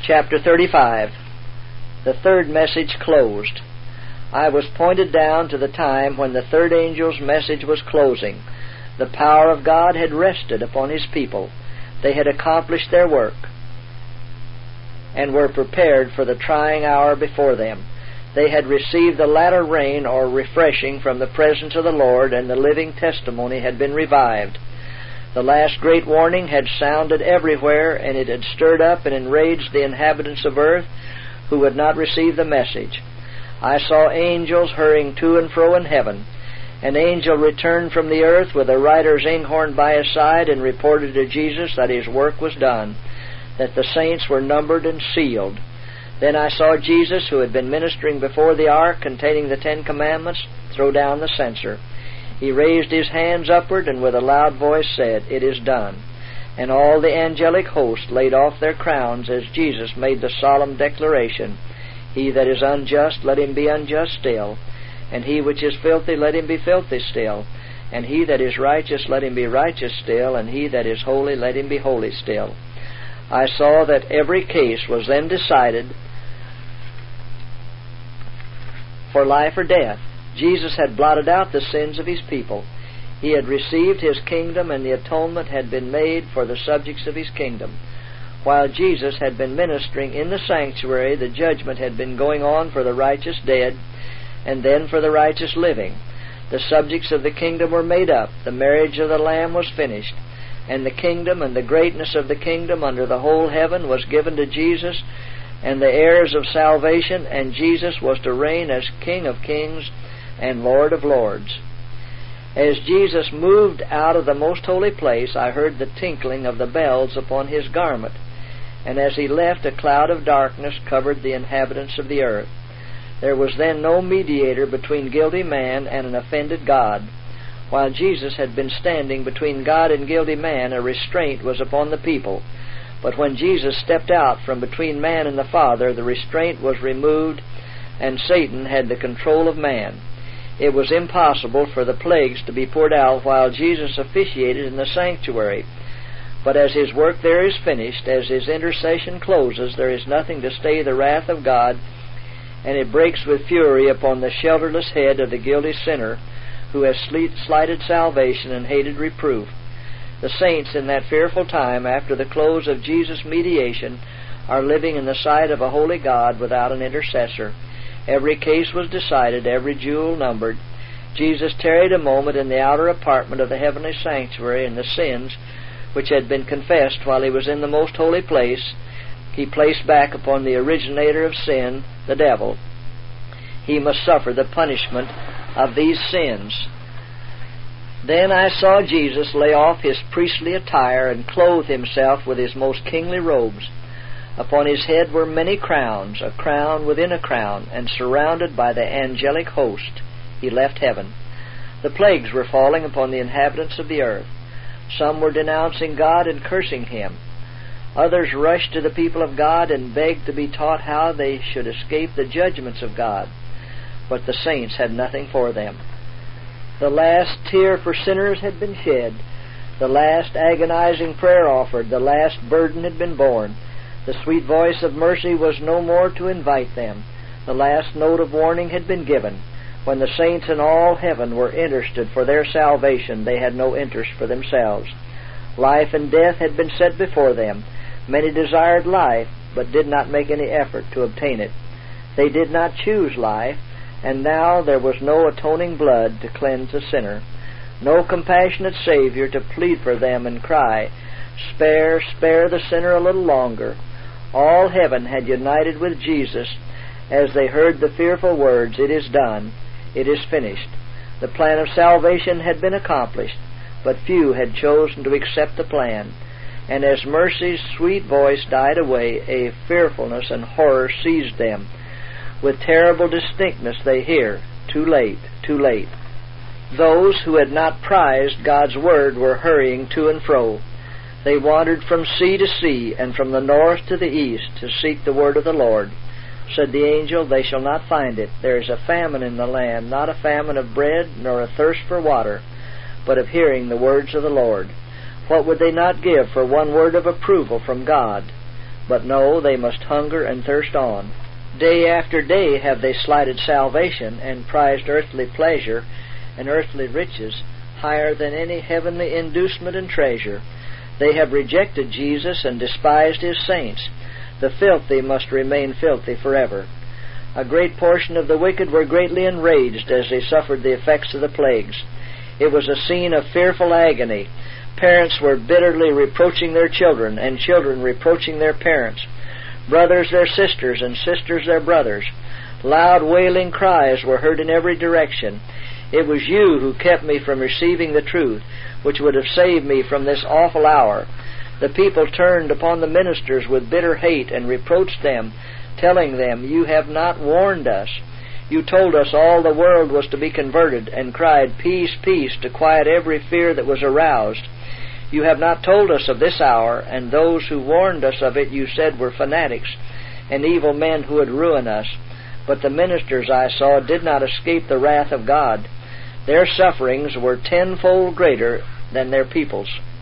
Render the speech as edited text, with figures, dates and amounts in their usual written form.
Chapter 35. The third message closed. I was pointed down to the time when the third angel's message was closing. The power of God had rested upon His people. They had accomplished their work and were prepared for the trying hour before them. They had received the latter rain or refreshing from the presence of the Lord, and the living testimony had been revived. The last great warning had sounded everywhere, and it had stirred up and enraged the inhabitants of earth who would not receive the message. I saw angels hurrying to and fro in heaven. An angel returned from the earth with a rider's inghorn by his side and reported to Jesus that his work was done, that the saints were numbered and sealed. Then I saw Jesus, who had been ministering before the ark containing the 10 Commandments, throw down the censer. He raised his hands upward and with a loud voice said, "It is done." And all the angelic host laid off their crowns as Jesus made the solemn declaration, "He that is unjust, let him be unjust still. And he which is filthy, let him be filthy still. And he that is righteous, let him be righteous still. And he that is holy, let him be holy still." I saw that every case was then decided for life or death. Jesus had blotted out the sins of His people. He had received His kingdom, and the atonement had been made for the subjects of His kingdom. While Jesus had been ministering in the sanctuary, the judgment had been going on for the righteous dead, and then for the righteous living. The subjects of the kingdom were made up. The marriage of the Lamb was finished, and the kingdom and the greatness of the kingdom under the whole heaven was given to Jesus and the heirs of salvation, and Jesus was to reign as King of kings and Lord of lords. As Jesus moved out of the most holy place, I heard the tinkling of the bells upon His garment, and as He left, a cloud of darkness covered the inhabitants of the earth. There was then no mediator between guilty man and an offended God. While Jesus had been standing between God and guilty man, a restraint was upon the people. But when Jesus stepped out from between man and the Father, the restraint was removed, and Satan had the control of man. It was impossible for the plagues to be poured out while Jesus officiated in the sanctuary. But as His work there is finished, as His intercession closes, there is nothing to stay the wrath of God, and it breaks with fury upon the shelterless head of the guilty sinner who has slighted salvation and hated reproof. The saints in that fearful time, after the close of Jesus' mediation, are living in the sight of a holy God without an intercessor. Every case was decided, every jewel numbered. Jesus tarried a moment in the outer apartment of the heavenly sanctuary, and the sins which had been confessed while He was in the most holy place, He placed back upon the originator of sin, the devil. He must suffer the punishment of these sins. Then I saw Jesus lay off His priestly attire and clothe Himself with His most kingly robes. Upon His head were many crowns, a crown within a crown, and surrounded by the angelic host, He left heaven. The plagues were falling upon the inhabitants of the earth. Some were denouncing God and cursing Him. Others rushed to the people of God and begged to be taught how they should escape the judgments of God. But the saints had nothing for them. The last tear for sinners had been shed. The last agonizing prayer offered. The last burden had been borne. The sweet voice of mercy was no more to invite them. The last note of warning had been given. When the saints in all heaven were interested for their salvation, they had no interest for themselves. Life and death had been set before them. Many desired life, but did not make any effort to obtain it. They did not choose life, and now there was no atoning blood to cleanse a sinner, no compassionate Savior to plead for them and cry, "Spare, spare the sinner a little longer." All heaven had united with Jesus as they heard the fearful words, "It is done, it is finished." The plan of salvation had been accomplished, but few had chosen to accept the plan. And as mercy's sweet voice died away, a fearfulness and horror seized them. With terrible distinctness they hear, "Too late, too late." Those who had not prized God's word were hurrying to and fro. They wandered from sea to sea, and from the north to the east, to seek the word of the Lord. Said the angel, "They shall not find it. There is a famine in the land, not a famine of bread, nor a thirst for water, but of hearing the words of the Lord." What would they not give for one word of approval from God? But no, they must hunger and thirst on. Day after day have they slighted salvation, and prized earthly pleasure and earthly riches higher than any heavenly inducement and treasure. They have rejected Jesus and despised His saints. The filthy must remain filthy forever. A great portion of the wicked were greatly enraged as they suffered the effects of the plagues. It was a scene of fearful agony. Parents were bitterly reproaching their children, and children reproaching their parents. Brothers their sisters, and sisters their brothers. Loud wailing cries were heard in every direction. It was you who kept me from receiving the truth, which would have saved me from this awful hour. The people turned upon the ministers with bitter hate and reproached them, telling them, "You have not warned us. You told us all the world was to be converted, and cried, 'Peace, peace,' to quiet every fear that was aroused. You have not told us of this hour, and those who warned us of it you said were fanatics and evil men who would ruin us. But the ministers I saw did not escape the wrath of God. Their sufferings were tenfold greater than their people's."